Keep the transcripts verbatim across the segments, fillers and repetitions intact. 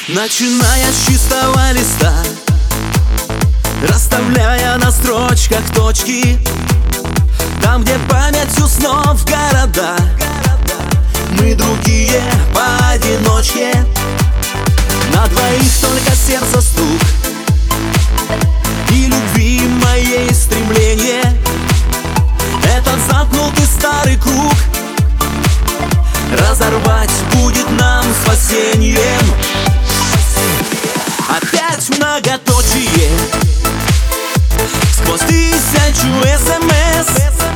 Начиная с чистого листа, расставляя на строчках точки, там, где памятью снов города, мы другие поодиночке. На двоих только сердце стук и любви моей стремление. Этот замкнутый старый круг разорвать будет нам спасением. Опять многоточие сквозь тысячу смс.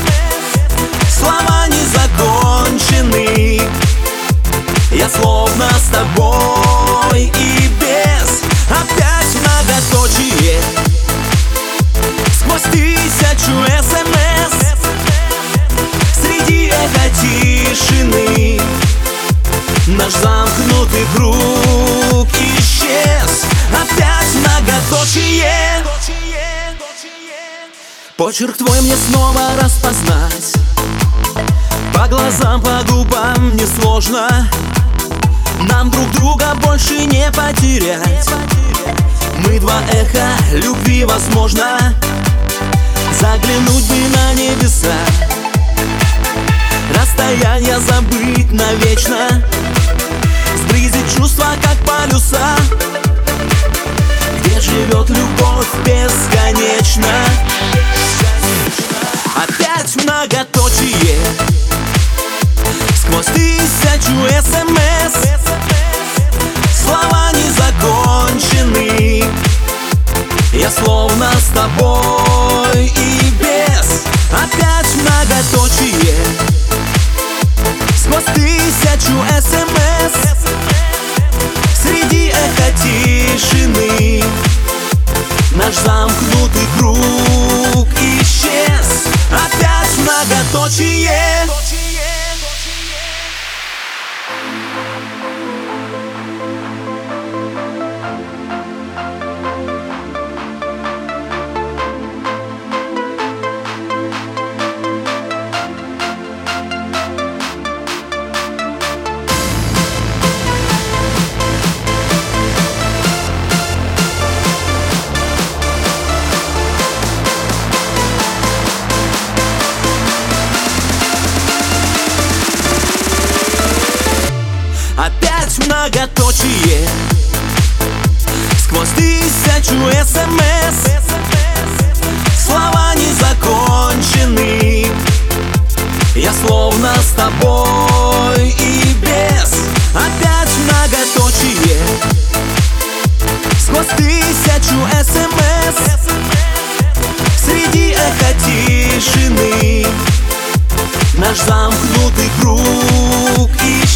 Слова не закончены, я словно с тобой и без. Опять многоточие сквозь тысячу смс. Среди этой тишины наш замкнутый круг исчез. Опять многоточие. Почерк твой мне снова распознать, по глазам, по губам несложно. Нам друг друга больше не потерять. Мы два эха любви, возможно. Заглянуть бы на небеса, расстояние забыть навечно. Сблизить чувства, как полюса, где живет любовь бесконечно. Опять многоточие сквозь тысячу смс. Слова не закончены, я словно с тобой и без. Опять многоточие сквозь тысячу смс. Среди этой тишины наш замкнутый круг исчез. Опять многоточие. Опять многоточие сквозь тысячу смс. Слова не закончены, я словно с тобой и без. Опять многоточие сквозь тысячу смс. Среди этой тишины наш замкнутый круг исчез.